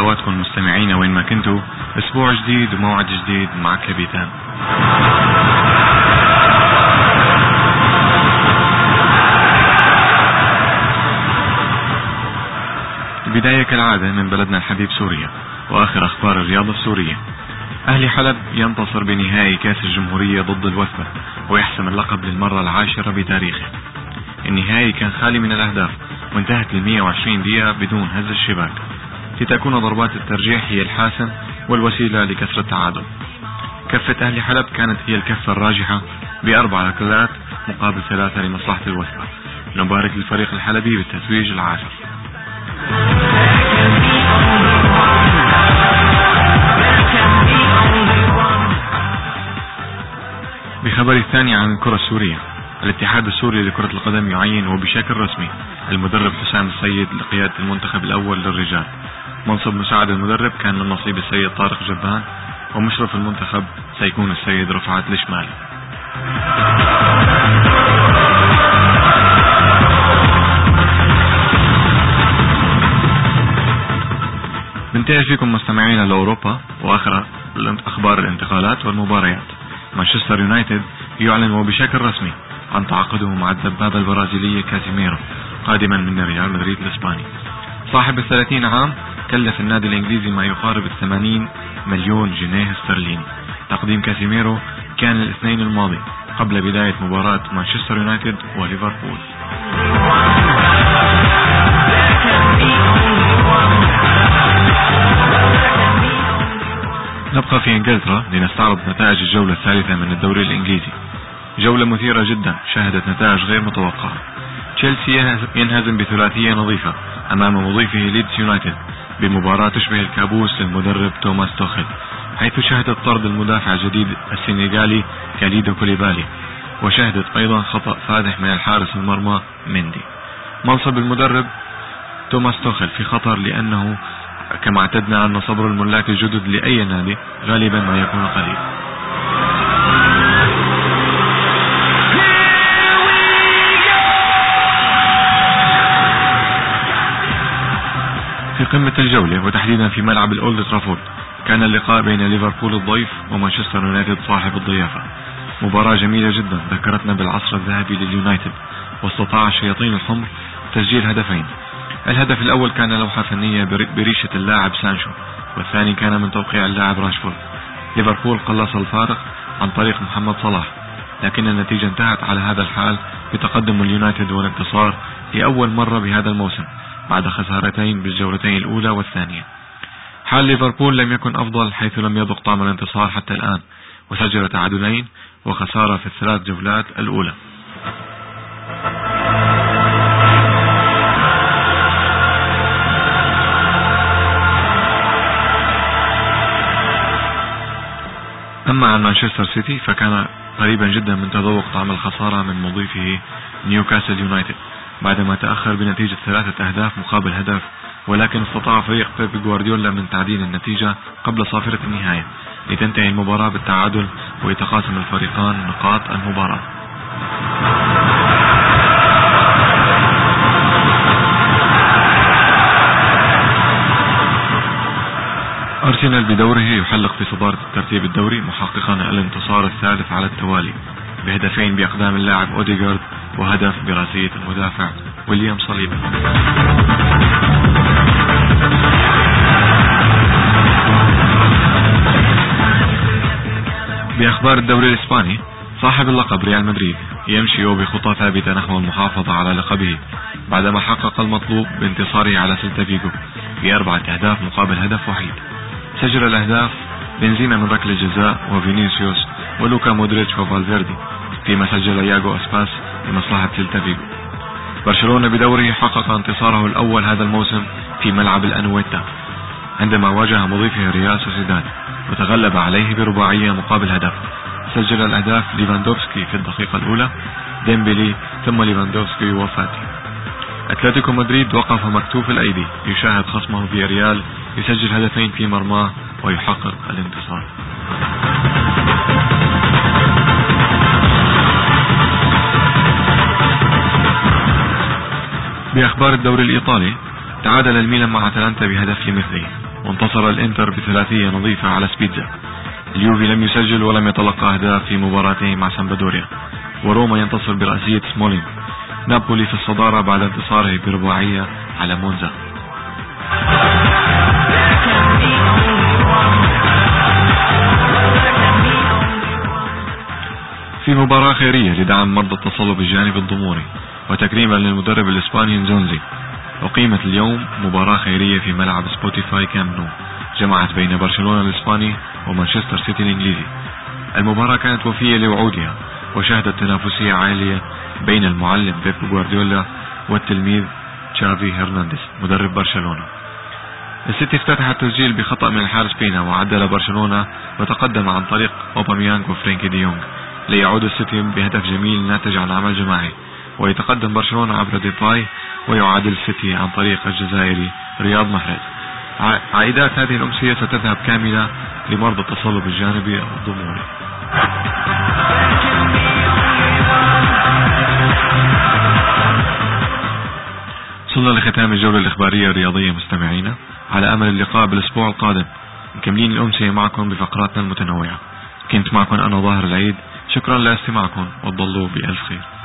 صلواتكم مستمعين وين ما كنتوا. اسبوع جديد وموعد جديد مع كابيتان. البداية كالعادة من بلدنا الحبيب سوريا واخر اخبار الرياضة السورية. اهلي حلب ينتصر بنهائي كاس الجمهورية ضد الوثبة ويحسم اللقب للمرة 10 بتاريخه. النهائي كان خالي من الاهداف وانتهت ل120 دقيقة بدون هز الشباك، لتكون ضربات الترجيح هي الحاسم والوسيلة لكسر التعادل. كفة أهل حلب كانت هي الكفة الراجحة ب4 ركلات مقابل 3 لمصلحة الوثبة. نبارك للفريق الحلبي بالتتويج العاشر. بخبر الثاني عن الكرة السورية، الاتحاد السوري لكرة القدم يعين وبشكل رسمي المدرب حسام السيد لقيادة المنتخب الأول للرجال. منصب مساعد المدرب كان من نصيب السيد طارق جبان، ومشرف المنتخب سيكون السيد رفعت الشمالي. بنتهي فيكم مستمعين لأوروبا وآخر أخبار الانتقالات والمباريات. مانشستر يونايتد يعلن وبشكل رسمي عن تعاقده مع الدبابة البرازيلية كاسيميرو قادما من ريال مدريد الإسباني. صاحب 30 عام كلف النادي الإنجليزي ما يقارب 80 مليون جنيه استرليني. تقديم كاسيميرو كان الاثنين الماضي قبل بداية مباراة مانشستر يونايتد وليفربول. نبقى في انجلترا لنستعرض نتائج الجولة الثالثة من الدوري الإنجليزي. جولة مثيرة جدا شهدت نتائج غير متوقعة. تشيلسي ينهزم بثلاثية نظيفة أمام مضيفه ليدز يونايتد بمباراة تشبه الكابوس للمدرب توماس توخيل، حيث شهدت طرد المدافع الجديد السنغالي كاليدو كوليبالي، وشهدت أيضا خطأ فادح من الحارس المرمى مندي. منصب المدرب توماس توخيل في خطر، لأنه كما اعتدنا أن صبر الملاك الجدد لأي نادي غالبا ما يكون قليل. في قمة الجولة وتحديدا في ملعب الأولد ترافورد كان اللقاء بين ليفربول الضيف ومانشستر يونايتد صاحب الضيافة. مباراة جميلة جدا ذكرتنا بالعصر الذهبي لليونايتد، واستطاع الشياطين الحمر تسجيل هدفين. الهدف الأول كان لوحة فنية بريشة اللاعب سانشو، والثاني كان من توقيع اللاعب راشفورد. ليفربول قلص الفارق عن طريق محمد صلاح، لكن النتيجة انتهت على هذا الحال بتقدم اليونايتد والانتصار لأول مرة بهذا الموسم بعد خسارتين بالجولتين الأولى والثانية. حال ليفربول لم يكن أفضل، حيث لم يذق طعم الانتصار حتى الآن، وسجل تعادلين وخسارة في الثلاث جولات الأولى. أما عن مانشستر سيتي فكان قريبا جدا من تذوق طعم الخسارة من مضيفه نيوكاسل يونايتد بعدما تأخر بنتيجة 3 أهداف مقابل هدف، ولكن استطاع فريق بيب جوارديولا من تعديل النتيجة قبل صافرة النهاية لتنتهي المباراة بالتعادل ويتقاسم الفريقان نقاط المباراة. أرسنال بدوره يحلق في صدارة الترتيب الدوري محققا الانتصار الثالث على التوالي بهدفين بأقدام اللاعب أوديغارد وهدف براسية المدافع ويليام صليبا. بأخبار الدوري الإسباني، صاحب اللقب ريال مدريد يمشي بخطى ثابتة نحو المحافظة على لقبه بعدما حقق المطلوب بانتصاره على سيلتا فيغو ب4 أهداف مقابل هدف وحيد. سجل الأهداف بنزيما من ركلة جزاء وفينيسيوس ولوكا مودريتش وفالفيردي، فيما سجل ياغو أسباس لمصلحة سيلتا فيغو. برشلونة بدوره حقق انتصاره الأول هذا الموسم في ملعب الأنويتا عندما واجه مضيفه ريال سوسيداد وتغلب عليه برباعية مقابل هدف. سجل الأهداف ليفاندوفسكي في الدقيقة الأولى، ديمبلي، ثم ليفاندوفسكي وفاتي. أتلتيكو مدريد وقف مكتوف الأيدي يشاهد خصمه فياريال يسجل هدفين في مرماه ويحقق الانتصار. بأخبار الدوري الإيطالي، تعادل الميلان مع أتلانتا بهدف لمثله، وانتصر الانتر بثلاثية نظيفة على سبيتزا. اليوفي لم يسجل ولم يتلقى أهداف في مباراته مع سامبدوريا. وروما ينتصر برأسية سمولين. نابولي في الصدارة بعد انتصاره برباعية على مونزا. في مباراة خيرية لدعم مرضى التصلب الجانبي الضموري وتكريما للمدرب الإسباني نزونزي، أقيمت اليوم مباراة خيرية في ملعب سبوتيفاي كامب نو، جمعت بين برشلونة الإسباني ومانشستر سيتي الإنجليزي. المباراة كانت وفية لوعودها وشهدت تنافسية عالية بين المعلم بيب غوارديولا والتلميذ تشافي هرنانديز مدرب برشلونة. السيتي افتتح التسجيل بخطأ من الحارس بينا، وعدل برشلونة وتقدم عن طريق أوباميانغ وفرينكي دي يونغ ليعود السيتي بهدف جميل ناتج عن عمل جماعي، ويتقدم برشلونة عبر ديباي ويعادل السيتي عن طريق الجزائري رياض محرز. عائدات هذه الأمسية ستذهب كاملة لمرضى التصلب الجانبي الضموري. وصلنا لختام الجولة الإخبارية الرياضية مستمعينا، على أمل اللقاء بالأسبوع القادم مكملين الأمسية معكم بفقراتنا المتنوعة. كنت معكم أنا ظاهر العيد، شكرا لاستماعكم وتضلوا بألف خير.